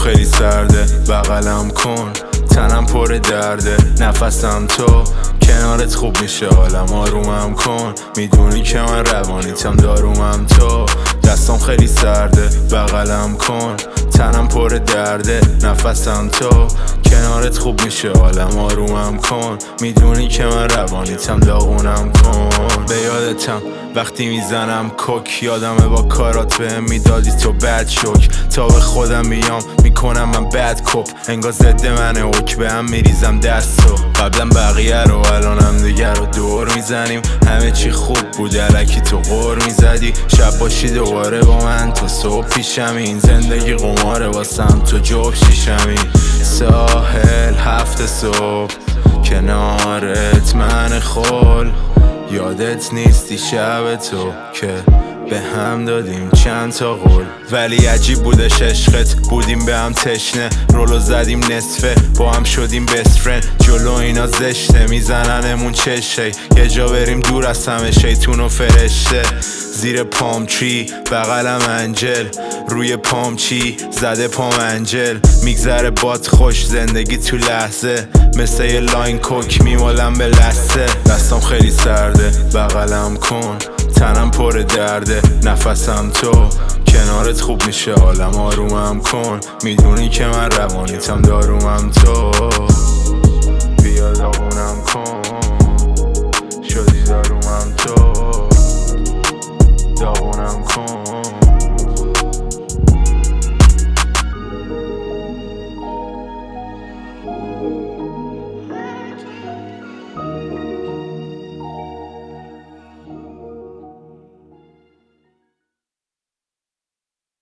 خیلی سرده بغلم کن، تنم پر درده، نفسم تو، کنارت خوب میشه حالم، آرومم کن، میدونی که من روانیتم، دارومم تو. دستم خیلی سرده بغلم کن، تنم پر درده، نفسم تو، کنارت خوب میشه حالم، آرومم کن، میدونی که من روانیتم، داغونم کن. به یادتم وقتی میزنم کوک، یادمه با کارات بهم میدادی تو بد شک، تا به خودم میام میکنم من بد کپ، انگار ضد منه اوک، به هم میریزم دستو. قبلا بقیه رو الانم دیگر رو دور میزنیم، همه چی خوب بود الکی تو غور میزدی، شب باشی دوباره با من تا صبح پیشم، این زندگی قماره واسم تو جوب شیشمی. ساحل هفت صبح کنارت من خول، یادت نیستی شب تو که به هم دادیم چند تا قول، ولی عجیب بودش عشقت، بودیم به هم تشنه، رولو زدیم نصفه، با هم شدیم بست فرند، جلو اینا زشته میزننمون چشه، یه جا بریم دور از همه شیطون و فرشته. زیر پام تری بغلم انجل، روی پام چی زده پام انجل، میگذره باد خوش زندگی تو لحظه، مثل یه لاین کوک میمالم به لسه. دستم خیلی سرده بغلم کن، تنم پر درده، نفسم تو، کنارت خوب میشه حالم، آرومم کن، میدونی که من روانیتم، دارومم تو. بیا داغونم کن، شدی دارومم تو، داغونم کن.